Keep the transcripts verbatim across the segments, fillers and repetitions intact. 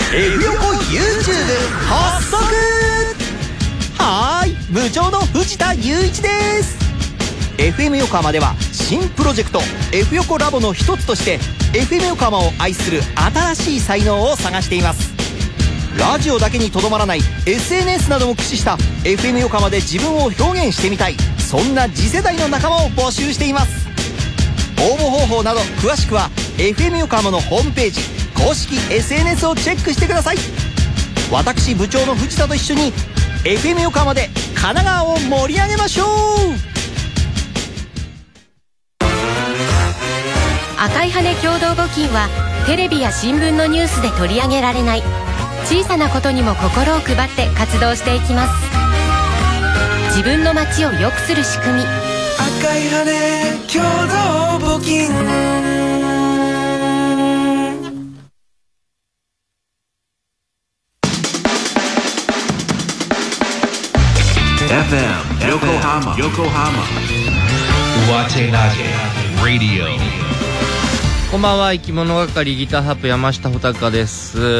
エフ横 ユーチューブ 発足。はーい、部長の藤田雄一です。 エフエム 横浜では新プロジェクト F 横ラボの一つとして エフエム 横浜を愛する新しい才能を探しています。ラジオだけにとどまらない エスエヌエス なども駆使した エフエム 横浜で自分を表現してみたい、そんな次世代の仲間を募集しています。応募方法など詳しくは エフエム 横浜のホームページ公式 エスエヌエス をチェックしてください。私部長の藤田と一緒に エフエム 横浜で神奈川を盛り上げましょう。 赤い羽共同募金はテレビや新聞のニュースで取り上げられない小さなことにも心を配って活動していきます。自分の街を良くする仕組み、 赤い羽共同募金。 エフエム 横浜横浜上手投げラディオ。 こんばんは、生き物係ギターハープ山下穂高です。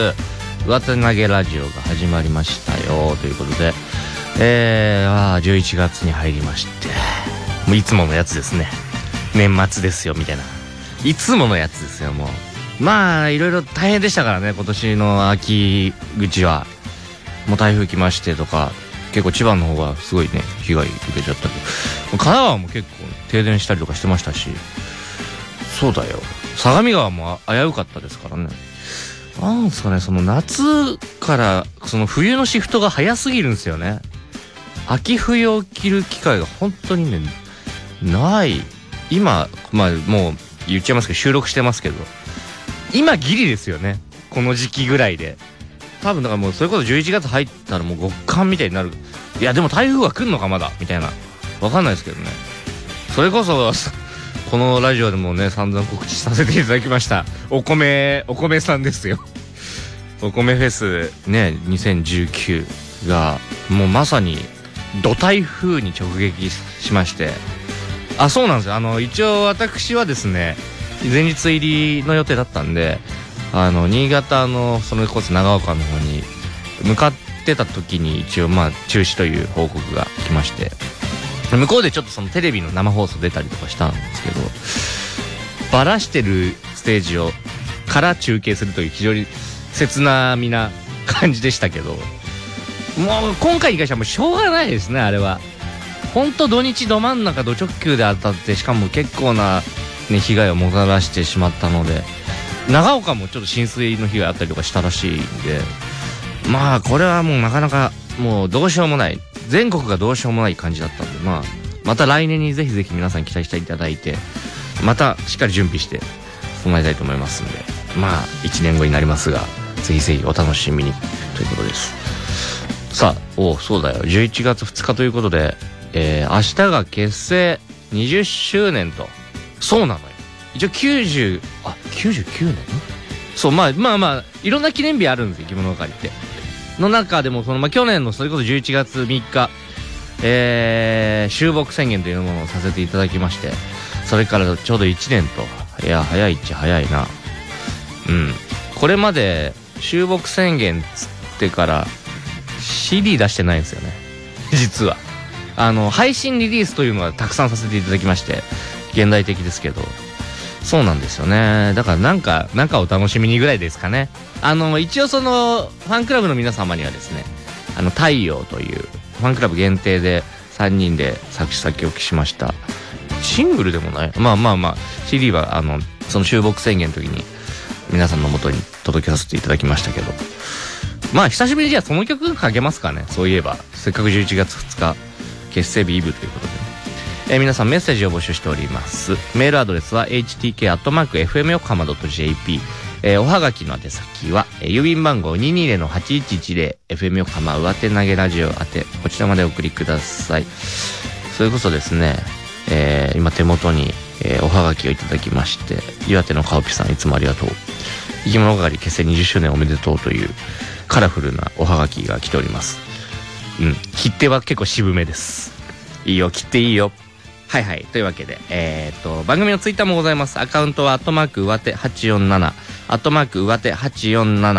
上手投げラジオが始まりましたよということで、えー、あじゅういちがつに入りまして、もういつものやつですね。年末ですよみたいな、いつものやつですよ。もうまあいろいろ大変でしたからね、今年の秋口は。もう台風来ましてとか、結構千葉の方がすごいね被害受けちゃったけど、神奈川も結構停電したりとかしてましたし、そうだよ、相模川も危うかったですからね。なんですかね、その夏からその冬のシフトが早すぎるんですよね。秋冬を着る機会が本当にねない。今まあもう言っちゃいますけど、収録してますけど今ギリですよね、この時期ぐらいで。多分だからもうそれこそじゅういちがつ入ったらもう極寒みたいになる。いやでも台風は来んのかまだみたいな、わかんないですけどね。それこそこのラジオでもね散々告知させていただきましたお米お米さんですよ。お米フェスねにせんじゅうきゅうがもうまさにド台風に直撃しまして、あそうなんですよ。あの一応私はですね前日入りの予定だったんで、あの新潟のそれこそ長岡の方に向かってた時に一応まあ中止という報告が来まして、向こうでちょっとそのテレビの生放送出たりとかしたんですけど、バラしてるステージをから中継するという非常に切なみな感じでしたけど、もう今回に関してはもうしょうがないですね。あれは本当土日ど真ん中ド直球で当たって、しかも結構な、ね、被害をもたらしてしまったので、長岡もちょっと浸水の被害あったりとかしたらしいんで、まあこれはもうなかなかもうどうしようもない、全国がどうしようもない感じだったんで、まあまた来年にぜひぜひ皆さん期待していただいて、またしっかり準備して備えたいと思いますんで、まあいちねんごになりますがぜひぜひお楽しみにということです。さあ、おそうだよ、じゅういちがつふつかということで、えー、明日が結成にじゅっしゅうねんと。そうなのよ、一応きゅうじゅうあきゅうじゅうきゅうねん、そうまあまあまあいろんな記念日あるんですよ、生き物係っての中でもその、まあ、去年のそれこそじゅういちがつみっか、えー、終木宣言というものをさせていただきまして、それからちょうどいちねんと。いや早いっちゃ早いな。うんこれまで終木宣言つってから シーディー 出してないんですよね実は。あの配信リリースというのはたくさんさせていただきまして、現代的ですけど、そうなんですよね。だからなんかなんかお楽しみにぐらいですかね。あの一応そのファンクラブの皆様にはですね、あの太陽というファンクラブ限定でさんにんで作詞作曲しましたシングルでもない、まあまあまあ シーディー はあのその終木宣言の時に皆さんの元に届けさせていただきましたけど、まあ久しぶりにじゃあその曲かけますかね。そういえばせっかくじゅういちがつふつか結成日イブということで、ね、えー、皆さんメッセージを募集しております。メールアドレスは エイチティーケーアットマークエフエム横浜ドットジェーピー、えー、おはがきの宛先は、えー、郵便番号 にーにーぜろのはちいちいちぜろ エフエム 横浜上手投げラジオ宛て、こちらまでお送りください。それこそですね、えー、今手元に、えー、おはがきをいただきまして、岩手のかおぴさんいつもありがとう、生き物係結成にじゅっしゅうねんおめでとうというカラフルなおはがきが来ております。うん、切手は結構渋めです。いいよ、切っていいよ。はいはい、というわけで、えー、っと番組のツイッターもございます。アカウントはアットマーク上手はちよんなな、アットマーク上手はちよんなな、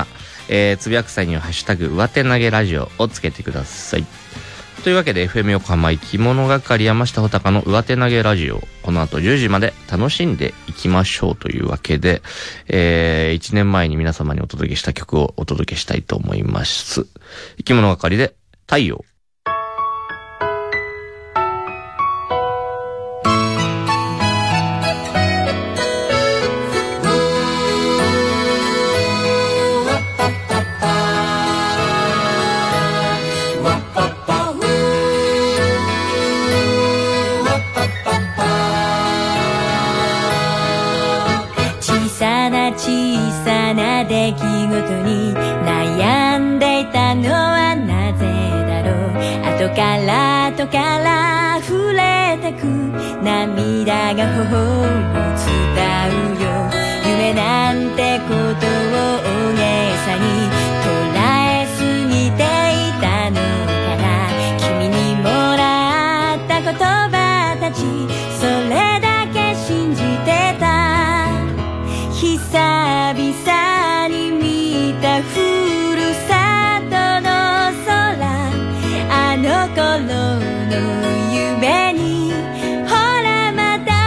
えー、つぶやく際にはハッシュタグ上手投げラジオをつけてください。というわけで エフエム 横浜生き物係山下穂高の上手投げラジオ、この後じゅうじまで楽しんでいきましょうというわけで、えー、いちねんまえに皆様にお届けした曲をお届けしたいと思います。生き物係で太陽。 小さな出来事に悩んでいたのはなぜだろう。後から後から溢れてく涙が頬を伝うよ。夢なんてことを大げさに捉えすぎていたのかな。君にもらった言葉たち、それだけ信じてた。久々に見たふるさとの空、あの頃の夢にほらまた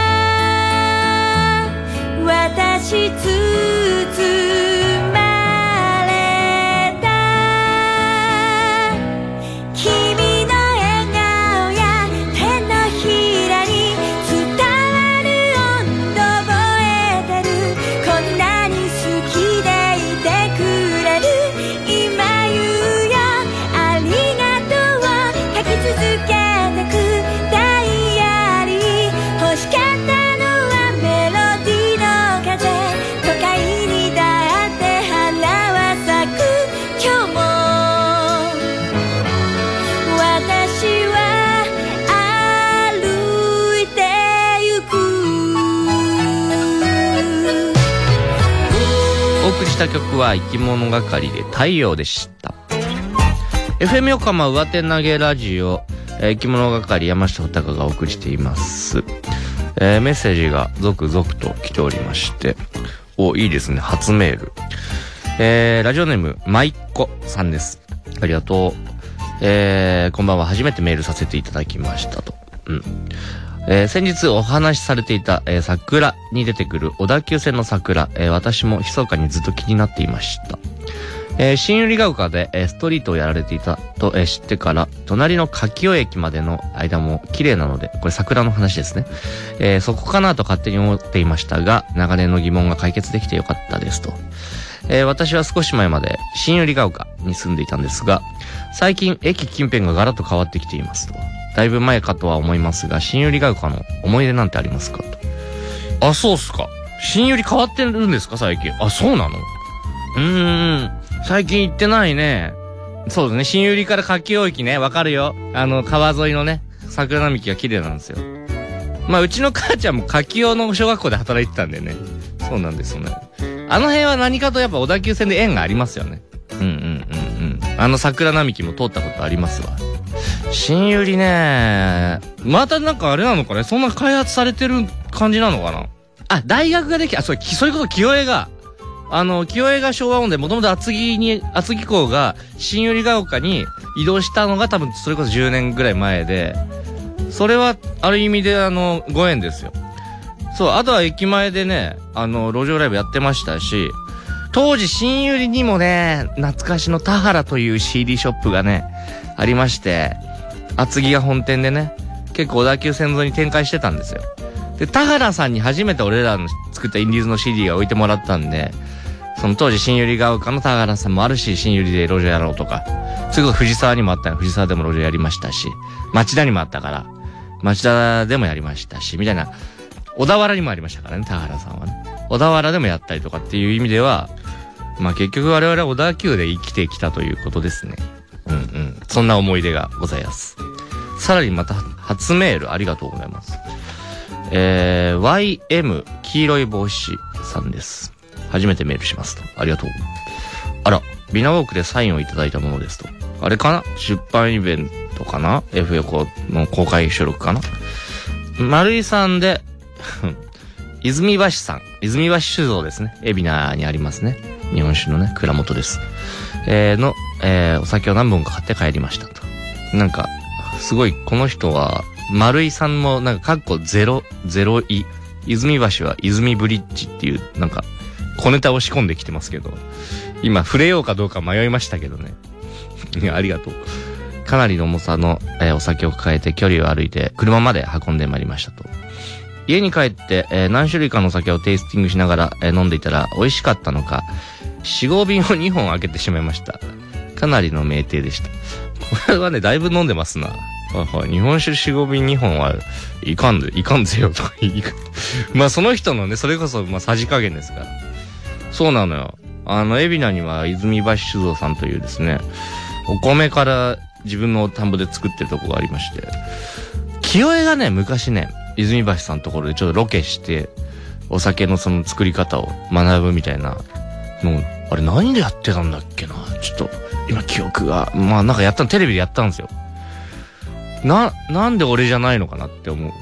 私包まれた。君の笑顔や手のひらに伝わる温度覚えてる。こんなに好きでいてくれる。今言うよありがとう。書き続けてくダイアリー。欲しかったのはメロディーの風。都会にだって花は咲く。今日も私は歩いてゆく。 お送りした曲は生き物係で太陽でした。 エフエム 横浜上手投げラジオ、えー、生き物係山下穂高がお送りしています。えー、メッセージが続々と来ておりまして、お、いいですね、初メール。えー、ラジオネームまいっこさんです。ありがとう。えー、こんばんは。初めてメールさせていただきましたと。うん。えー、先日お話しされていた、えー、桜に出てくる小田急線の桜、えー、私も密かにずっと気になっていました。えー、新百合ヶ丘で、えー、ストリートをやられていたと、えー、知ってから、隣の柿生駅までの間も綺麗なので、これ桜の話ですね。えー、そこかなと勝手に思っていましたが、長年の疑問が解決できてよかったですと。えー、私は少し前まで新百合ヶ丘に住んでいたんですが、最近駅近辺がガラッと変わってきていますと。だいぶ前かとは思いますが、新百合ヶ丘の思い出なんてありますかと。あ、そうっすか。新百合変わってるんですか最近。あ、そうなの？うーん。最近行ってないね。そうですね。新百合から柿生駅ね。わかるよ。あの、川沿いのね、桜並木が綺麗なんですよ。まあ、うちの母ちゃんも柿生の小学校で働いてたんでね。そうなんですよね。あの辺は何かとやっぱ小田急線で縁がありますよね。うんうんうんうん。あの桜並木も通ったことありますわ。新百合ね、またなんかあれなのかね、そんな開発されてる感じなのかな。あ、大学ができ、あ、そう、そういうこと、清江が、あの、清江が昭和音で、もともと厚木に、厚木港が新百合ヶ丘に移動したのが多分それこそじゅうねんぐらい前で、それはある意味であの、ご縁ですよ。そう、あとは駅前でね、あの、路上ライブやってましたし、当時新百合にもね、懐かしの田原という シーディー ショップがね、ありまして、厚木が本店でね、結構小田急線沿いに展開してたんですよ。で、田原さんに初めて俺らの作ったインディーズの シーディー が置いてもらったんで、その当時新百合ヶ丘の田原さんもあるし、新百合で路上やろうとか、それこそ藤沢にもあったら藤沢でも路上やりましたし、町田にもあったから、町田でもやりましたし、みたいな、小田原にもありましたからね、田原さんはね。小田原でもやったりとかっていう意味では、まあ結局我々は小田急で生きてきたということですね。うんうん。そんな思い出がございます。さらにまた初メールありがとうございます。えー、ワイエム 黄色い帽子さんです。初めてメールしますと。ありがとう。あら、ビナウォークでサインをいただいたものですと。あれかな？出版イベントかな？ F 横の公開収録かな？丸井さんで、泉橋さん。泉橋酒造ですね。海老名にありますね。 日本酒のね、蔵元です。えー、の、えー、お酒を何本か買って帰りましたと。なんか、すごい、この人は、丸井さんも、なんか、かっこゼロ、ゼロい、泉橋は泉ブリッジっていう、なんか、小ネタを仕込んできてますけど、今、触れようかどうか迷いましたけどね。いや、ありがとう。かなりの重さの、えー、お酒を抱えて距離を歩いて、車まで運んでまいりましたと。家に帰って、えー、何種類かのお酒をテイスティングしながら、えー、飲んでいたら、美味しかったのか、よん、ごびんをにほん開けてしまいました。かなりの名店でした。これはね、だいぶ飲んでますな。はいはい、日本酒よん、ごびんにほんはいかんで、いかんぜよとか言いかまあその人のね、それこそ、まあさじ加減ですから。そうなのよ。あの、海老名には泉橋酒造さんというですね、お米から自分の田んぼで作ってるとこがありまして、清江がね、昔ね、泉橋さんのところでちょっとロケして、お酒のその作り方を学ぶみたいなの、あれ何でやってたんだっけな、ちょっと、今記憶が、まあなんかやったの、テレビでやったんですよ。な、なんで俺じゃないのかなって思う。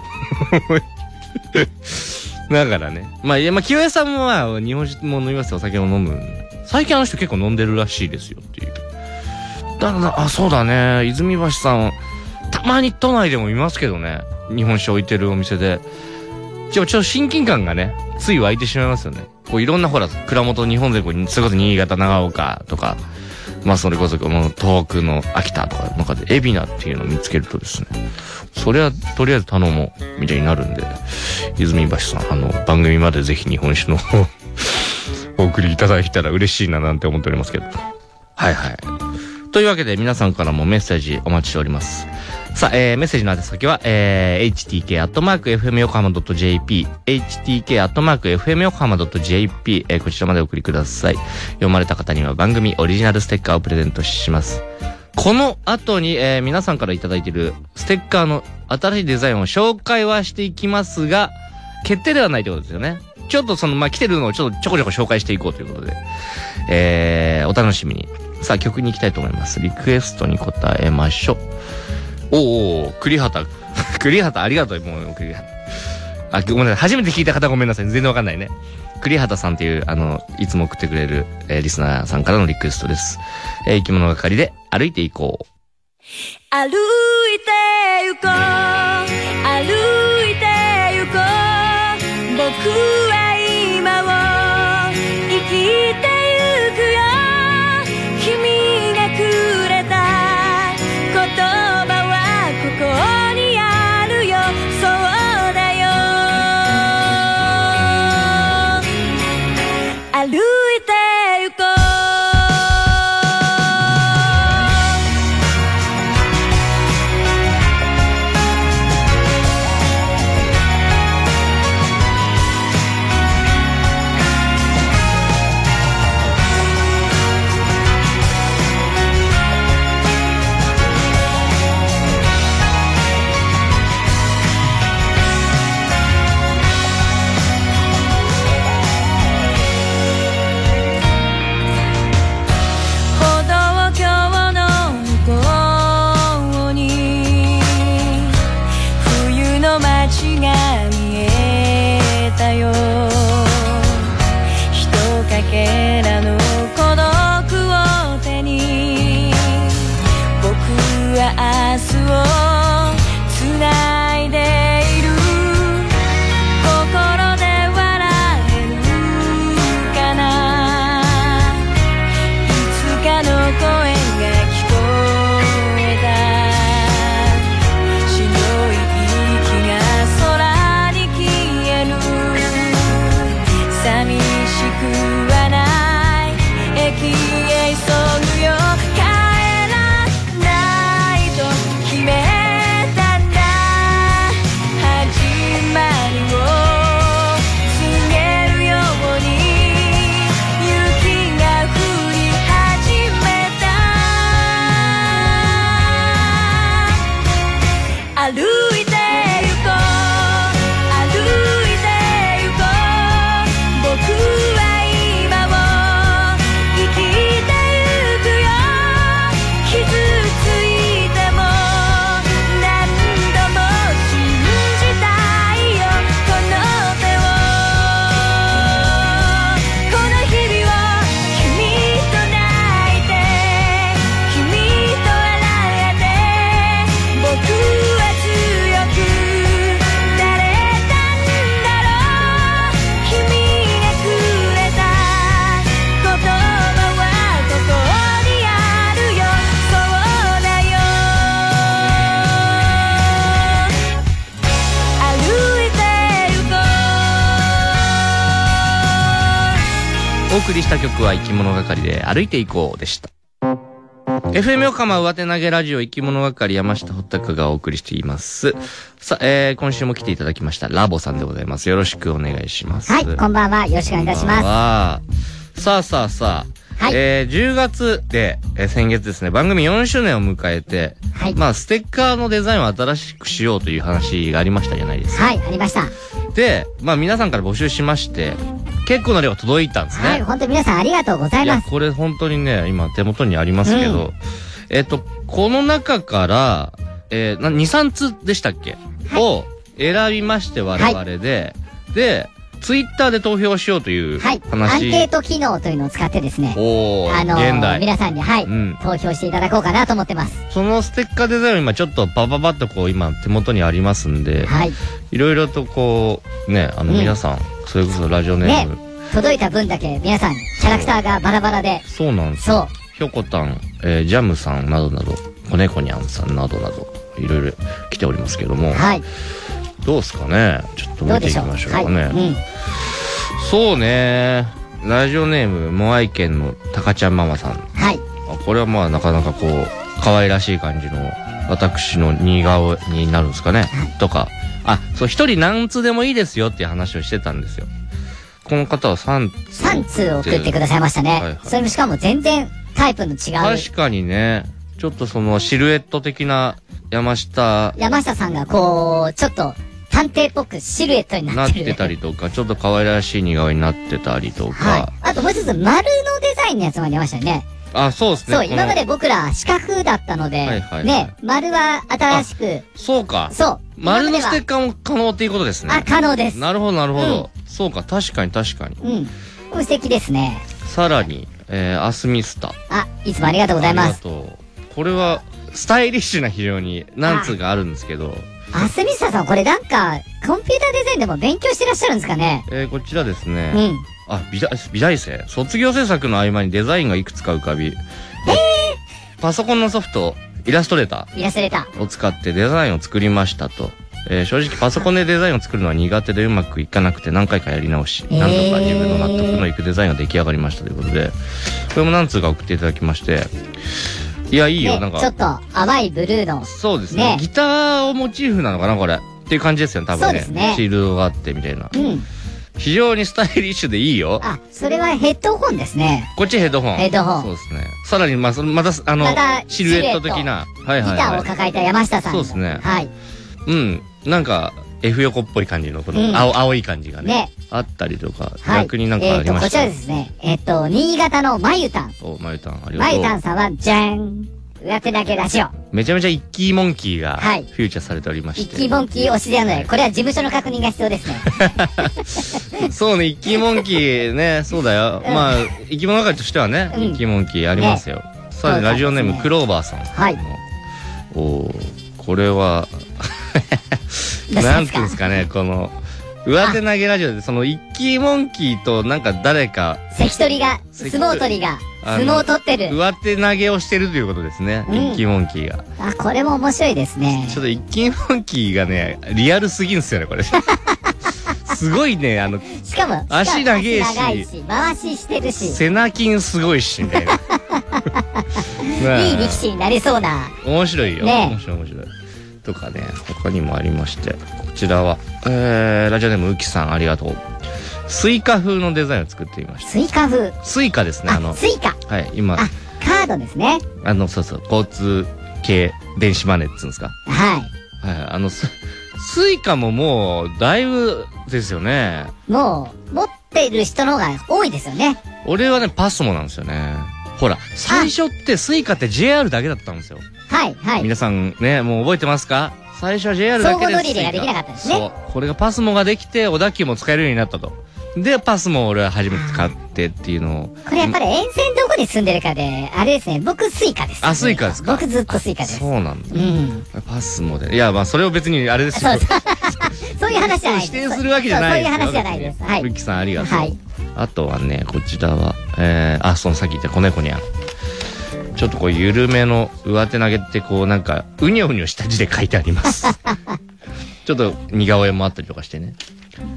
だからね。まあ、いや、まあ、清江さんもまあ、日本酒も飲みますよ、お酒も飲む。最近あの人結構飲んでるらしいですよっていう。だから、あ、そうだね。泉橋さん、たまに都内でも見ますけどね。日本酒置いてるお店で。ちょ、ちょっと親近感がね、つい湧いてしまいますよね。こういろんなほら、蔵元日本全国に、それこそ新潟、長岡とか、まあそれこそこの東北の秋田とかの中で海老名っていうのを見つけるとですね、それはとりあえず頼もうみたいになるんで、泉橋さん、あの番組までぜひ日本酒のお送りいただいたら嬉しいななんて思っておりますけど。はいはい。というわけで皆さんからもメッセージお待ちしております。さあ、えー、メッセージの宛先は、えー、エイチティーケー アットマーク エフエム 横浜 .jp、エイチティーケー アットマーク エフエム 横浜 .jp、えー、こちらまでお送りください。読まれた方には番組オリジナルステッカーをプレゼントします。この後に、えー、皆さんからいただいているステッカーの新しいデザインを紹介はしていきますが、決定ではないということですよね。ちょっとその、まあ、来てるのをちょっとちょこちょこ紹介していこうということで、えー、お楽しみに。さあ、曲に行きたいと思います。リクエストに答えましょう。おーおー、栗畑。栗畑ありがとう、もう、栗畑。あ、ごめんなさい。初めて聞いた方ごめんなさい。全然わかんないね。栗畑さんっていう、あの、いつも送ってくれる、えー、リスナーさんからのリクエストです。えー、生き物係で歩いていこう。 歩いて行こう、歩いて行こう、僕は今を生きてゆくよ。君がくれた言葉はここにあるよ。そうだよ、歩いて行こう。 送りした曲は生き物係で歩いていこうでした。エフエム 横浜上手投げラジオ生き物係山下穂高がお送りしています。さ、えー、今週も来ていただきましたラボさんでございます。よろしくお願いします。 はい、こんばんは。よろしくお願いいたします。 さあさあさあ、はい、えー、じゅうがつで、えー、先月ですね、番組よんしゅうねんを迎えて、はい、まあ、ステッカーのデザインを新しくしようという話がありましたじゃないですか。 はい、ありました。 で、まあ、皆さんから募集しまして、結構な量が届いたんですね。 はい、本当に皆さんありがとうございます。 いや、これ本当にね、今手元にありますけど、うん、えっと、この中から、えー、に、さんつでしたっけ、はい、を選びまして我々で、はい、で、ツイッターで投票しようという話。 はい。アンケート機能というのを使ってですね。 おー、 あのー、 現代。 皆さんに、はい、うん、投票していただこうかなと思ってます。 そのステッカーデザインを今ちょっとパパパッとこう今手元にありますんで、はい。いろいろとこう、ね、あの皆さん、うん、それこそラジオネーム。ね、 届いた分だけ皆さん、キャラクターがバラバラで。 そうなんですよ。そう。ひょこたん、えー、ジャムさんなどなど、子猫にゃんさんなどなど、いろいろ来ておりますけども。はい。どうですかね、ちょっと見ていきましょうかね。はい、うん、そうね、ラジオネームモアイ県のたかちゃんママさん。はい。あ、これはまあなかなかこう可愛らしい感じの私の似顔になるんですかね、はい、とか、あ、そう、一人何通でもいいですよっていう話をしてたんですよ。この方はさんつさんつ送ってくださいましたね。はいはい、それもしかも全然タイプの違う。 確かにね、ちょっとそのシルエット的な山下山下さんがこうちょっと探偵っぽくシルエットになってる。 なってたりとか、ちょっと可愛らしい似顔になってたりとか。はい。 あともう一つ、丸のデザインのやつもありましたよね。 あ、そうですね。 そう、今まで僕ら四角だったので、はいはいはい、ね、丸は新しく。 そうか。 そう。 丸のステッカーも可能っていうことですね。 あ、可能です。 なるほど、なるほど、うん。そうか、確かに確かに。 うん。素敵ですね。 さらに、えー、アスミスタ。 あ、いつもありがとうございます。 ありがとう。これは、スタイリッシュな非常に何通かあるんですけど。 アスミスタさん、これなんか、コンピューターデザインでも勉強してらっしゃるんですかね。 えー、こちらですね。うん。あ、美大、美大生卒業制作の合間にデザインがいくつか浮かび。えー、パソコンのソフト、イラストレーター。 イラストレーター。 を使ってデザインを作りましたと。えー、正直パソコンでデザインを作るのは苦手でうまくいかなくて何回かやり直し、えー、なんとか自分の納得のいくデザインが出来上がりましたということで、これも何通か送っていただきまして、いや、いいよ、ね、なんか。 ちょっと淡いブルーの。 そうですね。ね、ギターをモチーフなのかな、これ。っていう感じですよね、多分ね。そうですね。シールドがあってみたいな。うん。非常にスタイリッシュでいいよ。 あ、それはヘッドホンですね。 こっちヘッドホン。 ヘッドホン。 そうですね。さらに、まあ、その、また、あの、ま、シルエット的な。 はいはい、はい。ギターを抱えた山下さん。 そうですね。 はい。 うん。なんか、F 横っぽい感じの、この、青、うん、青い感じがね。ね。あったりとか、はい、逆になんかありました。えっと、 こちらですね。えっと、新潟のまゆたん。 お、まゆたん、ありがとう。 まゆたんさんは、じゃーん。上手投げラジオ。 めちゃめちゃイッキーモンキーが、はい。フューチャーされておりまして。 イッキーモンキー推しであるので、これは事務所の確認が必要ですね。そうね、イッキーモンキーね、そうだよ。うん、まあ、生き物係としてはね、うん、イッキーモンキーありますよ。ね、さらにラジオネーム、ね、クローバーさん。はい。おー、これは、なんていうんですかね、この、上手投げラジオで、その、イッキーモンキーとなんか誰か、 関取が、相撲取りが、相撲を取ってる。 上手投げをしてるということですね。うん、イッキーモンキーが。 あ、これも面白いですね。 ちょっとイッキーモンキーがね、リアルすぎんすよね、これ。すごいね、あの、 しかも、 足長いし、 長いし、回ししてるし。 背中筋すごいし、みたいな。 いい力士になりそうな。 面白いよ。ね、面白い面白い。とかね、他にもありまして、こちらは、えー、ラジオネームうきさんありがとう。スイカ風のデザインを作っていました。 スイカ風スイカですね、あの。 スイカはい、今。 あ、カードですね。 あの、そうそう、交通系電子マネーっつうんですか。 はい。 はい、あの、ス、スイカももう、だいぶですよね。 もう、持っている人の方が多いですよね。 俺はね、パスモなんですよね。ほら、最初ってスイカって ジェイアール だけだったんですよ。 はいはい。 皆さんね、もう覚えてますか？最初は ジェイアール だけで。 相互乗り入れができなかったんですね。そう。 これがパスモができて、小田急も使えるようになったと。で、パスモを俺は初めて使ってっていうのを。 これやっぱり沿線どこに住んでるかで、あれですね、僕スイカです、ね。 あ、スイカですか？ 僕ずっとスイカです。 そうなんだ。うん。パスモで。いや、まあそれを別にあれですよ。 そうそう。そういう話じゃないです。 否定するわけじゃないですよ。 そういう話じゃないです。はい。 ルキさんありがとう。はい。あとはね、こちらは、えー、あ、そのさっき言った子猫にゃん。ちょっとこう緩めの上手投げってこうなんかうにょうにょした字で書いてあります。ちょっと似顔絵もあったりとかしてね。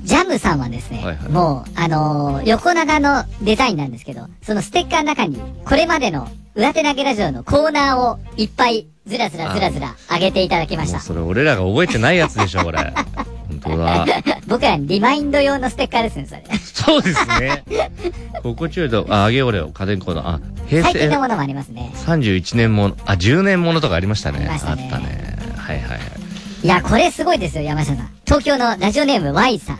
ジャムさんはですね、はいはい、もう、あのー、横長のデザインなんですけど、そのステッカーの中に、これまでの上手投げラジオのコーナーをいっぱいずらずらずらずら上げていただきました。 それ俺らが覚えてないやつでしょ、これ。本当だ。 僕らにリマインド用のステッカーですね、それ。 そうですね。心地よいと、あ、あげおれよ、家電コーナー。あ、 平成。最近のものもありますね。 さんじゅういちねんもの、あ、じゅうねんものとかありましたね。 ありましたね。 あったね。はいはいはい。 いや、これすごいですよ、山下さん。東京のラジオネーム Y さん。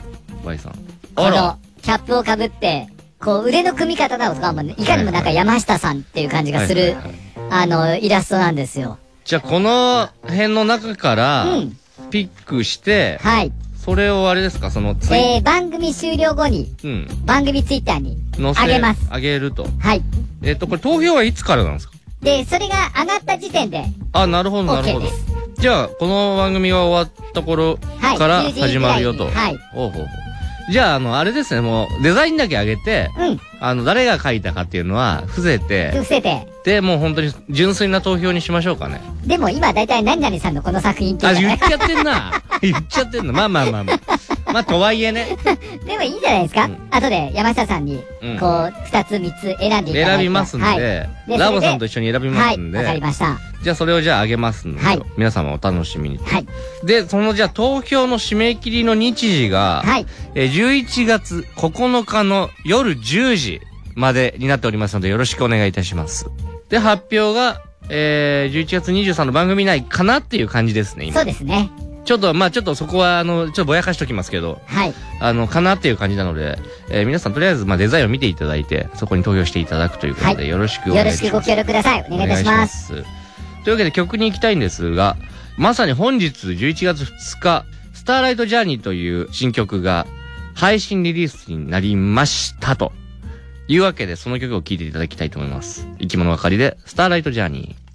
Y さん。 この、キャップをかぶって、こう、腕の組み方などとかも、いかにもなんか山下さんっていう感じがする、あの、イラストなんですよ。 じゃあ、この辺の中から、ピックして、 うん、はい。 それをあれですか、そのツイ、えー、番組終了後に、うん、番組ツイッターに、あげます。 あげると。 はい。 えっと、これ投票はいつからなんですか？ で、それが上がった時点で、 あ、なるほど、なるほど。じゃあ、この番組が終わった頃から始まるよと。 はい。 おうほうほう。じゃあ、あの、あれですね、もう、デザインだけ上げて、 うん。 あの、誰が書いたかっていうのは、伏せて、 伏せて。 で、もう本当に純粋な投票にしましょうかね。 でも今だいたい何々さんのこの作品ってあ、言っちゃってんな。言っちゃってんの。まあまあまあまあ。まあ、とはいえね。 でもいいんじゃないですか、うん、後で山下さんに、こう、二つ三つ選んでいただいて。 選びますんで、はい、ラボさんと一緒に選びますんで。 はい、わかりました。 じゃあそれをじゃああげますんで、はい、皆様お楽しみに。 はい。 で、そのじゃあ投票の締め切りの日時が、はい。えー、じゅういちがつここのかの夜じゅうじまでになっておりますのでよろしくお願いいたします。で、発表が、えー、じゅういちがつにじゅうさんの番組内かなっていう感じですね、今。 そうですね。 ちょっと、まあちょっとそこは、あの、ちょっとぼやかしときますけど、 はい。 あの、かなっていう感じなので、えー、皆さんとりあえず、まあデザインを見ていただいて、そこに投票していただくということで、はい、よろしくお願いします。 よろしくご協力ください。お願いいたします。 というわけで曲に行きたいんですが、まさに本日じゅういちがつふつか、スターライトジャーニーという新曲が配信リリースになりましたというわけで、その曲を聴いていただきたいと思います。生き物係で、スターライトジャーニー。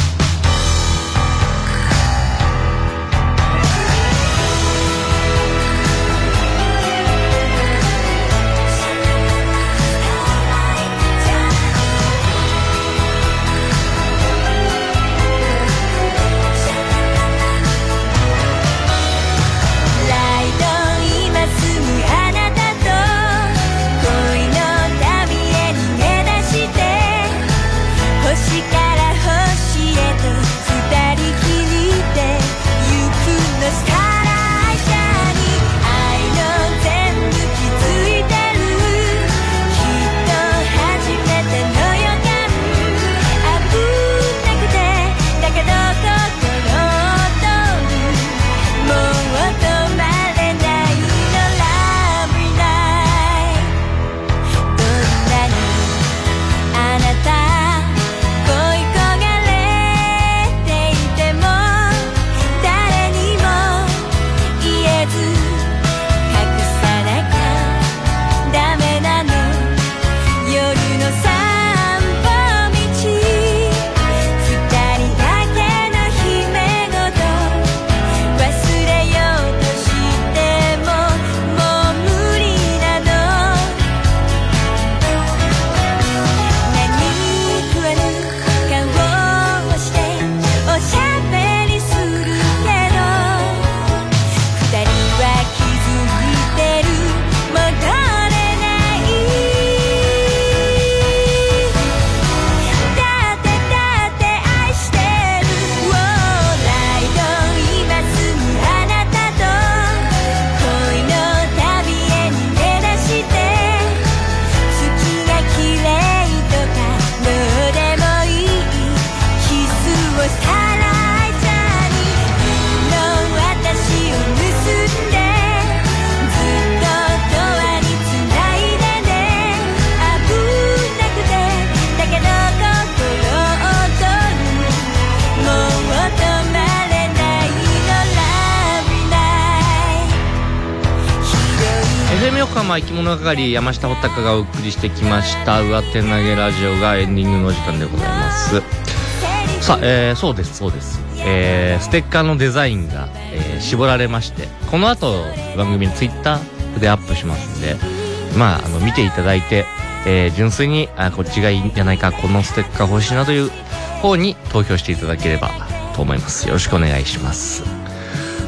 生き物係山下穂高がお送りしてきました上手投げラジオがエンディングの時間でございます。さあ、えー、そうですそうです、えー、ステッカーのデザインが、えー、絞られまして、この後番組のツイッターでアップしますんで、まああの見ていただいて、えー、純粋にあこっちがいいんじゃないか、このステッカー欲しいなという方に投票していただければと思います。よろしくお願いします。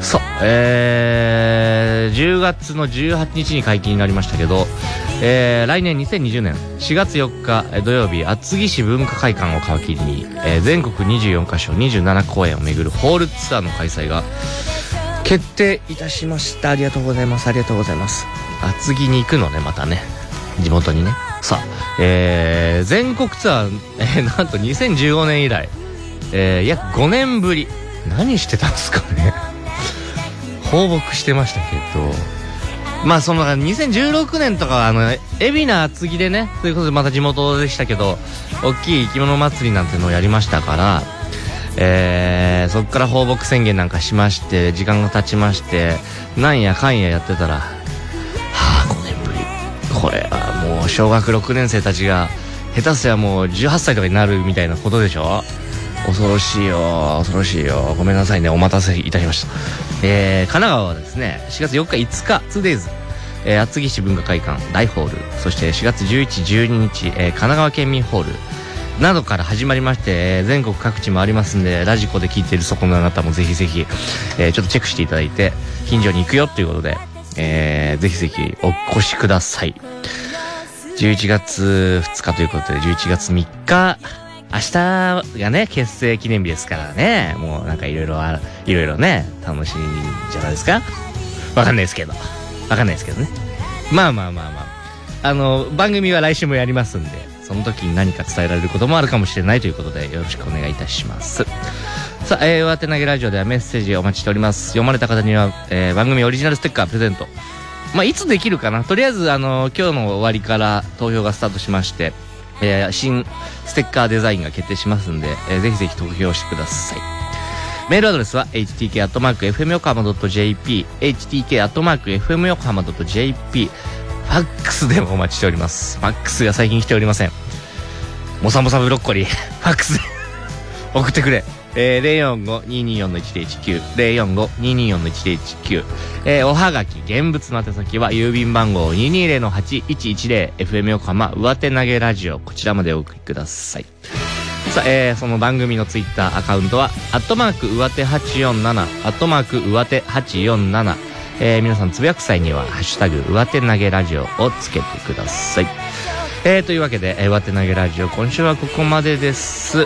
そう、えー、じゅうがつのじゅうはちにちに解禁になりましたけど、えー、来年にせんにじゅうねんしがつよっか土曜日、厚木市文化会館を皮切りに、えー、全国にじゅうよんかしょにじゅうななこうえんを巡るホールツアーの開催が決定いたしました。ありがとうございます。ありがとうございます。厚木に行くのね、またね、地元にね。さあ、えー、全国ツアー、えー、なんとにせんじゅうごねん以来、えー、約ごねんぶり。何してたんですかね。放牧してましたけど、まあそのにせんじゅうろくねんとかはあの海老名厚木でね、ということでまた地元でしたけど、大きい生き物祭りなんてのをやりましたから、えー、そっから放牧宣言なんかしまして、時間が経ちまして、なんやかんややってたら、はあ、ごねんぶり。これはもう小学ろくねん生たちが下手すりゃもうじゅうはっさいとかになるみたいなことでしょ。恐ろしいよ、恐ろしいよ。ごめんなさいね、お待たせいたしました。えー、神奈川はですね、しがつよっかいつか ツーデイズ、えー、厚木市文化会館大ホール、そしてしがつじゅういち、じゅうににち、えー、神奈川県民ホールなどから始まりまして、えー、全国各地もありますんで、ラジコで聞いているそこのあなたもぜひぜひ、えー、ちょっとチェックしていただいて、近所に行くよということで、えー、ぜひぜひお越しください。じゅういちがつふつかということで、じゅういちがつみっか、明日がね、結成記念日ですからね、もうなんかいろいろあ、いろいろね、楽しいんじゃないですか。わかんないですけど。わかんないですけどね。まあまあまあまあ。あの、番組は来週もやりますんで、その時に何か伝えられることもあるかもしれないということで、よろしくお願いいたします。さあ、えー、上手投げラジオではメッセージをお待ちしております。読まれた方には、えー、番組オリジナルステッカープレゼント。まあ、いつできるかな。とりあえず、あの、今日の終わりから投票がスタートしまして、えー、新ステッカーデザインが決定しますんで、えー、ぜひぜひ投票してください。メールアドレスは エイチティーケーアットマークエフエムヨコハマドットジェーピー エイチティーケーアットマークエフエムヨコハマドットジェーピー ファックスでもお待ちしております。ファックスが最近来ておりません。もさもさブロッコリーファックスで送ってくれ。えー、ゼロよんご にーにーよん いちゼロいちきゅう ゼロよんご にーにーよん いちゼロいちきゅう、えー、おはがき現物の宛先は郵便番号 にーにーゼロ はちいちいちゼロ エフエム 横浜上手投げラジオ、こちらまでお送りください。さあ、えー、その番組のツイッターアカウントはアットマーク上手はちよんなな、アットマーク上手はちよんなな、えー、皆さんつぶやく際にはハッシュタグ上手投げラジオをつけてください。えー、というわけで、えー、上手投げラジオ今週はここまでです。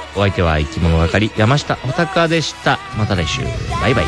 お相手は生き物係山下穂高でした。また来週、バイバイ。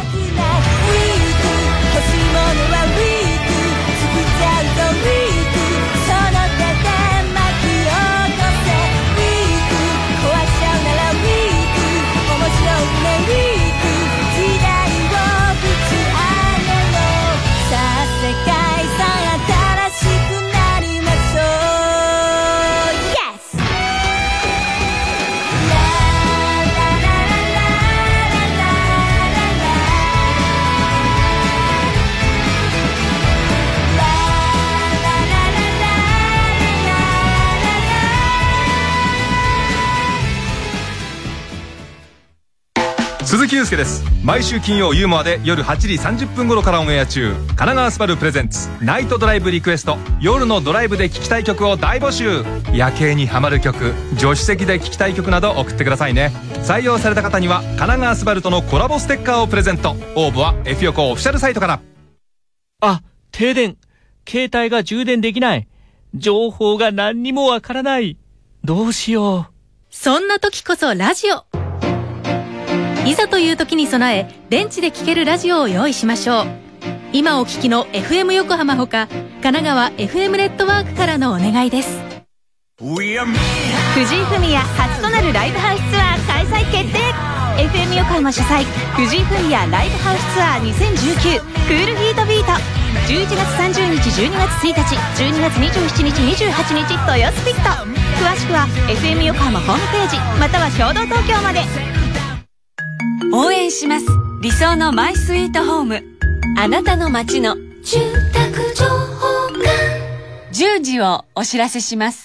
鈴木祐介です。毎週金曜ユーモアで夜はちじさんじゅっぷん頃からオンエア中、神奈川スバルプレゼンツナイトドライブリクエスト、夜のドライブで聴きたい曲を大募集。夜景にハマる曲、助手席で聴きたい曲など送ってくださいね。採用された方には神奈川スバルとのコラボステッカーをプレゼント。応募は F 横オフィシャルサイトから。 あ、停電。携帯が充電できない。情報が何にもわからない。どうしよう。 そんな時こそラジオ。いざという時に備え、電池で聴けるラジオを用意しましょう。今お聞きの エフエム 横浜ほか、神奈川 エフエム ネットワークからのお願いです。 藤井フミヤ初となるライブハウスツアー開催決定。 エフエム 横浜主催藤井フミヤライブハウスツアーにせんじゅうきゅうクールヒートビート、じゅういちがつさんじゅうにち、じゅうにがつついたち、じゅうにがつにじゅうしちにち、にじゅうはちにち、豊洲ピット。詳しくは エフエム 横浜ホームページまたは衝動東京まで。 応援します。理想のマイスイートホーム、あなたの街の住宅情報館。じゅうじをお知らせします。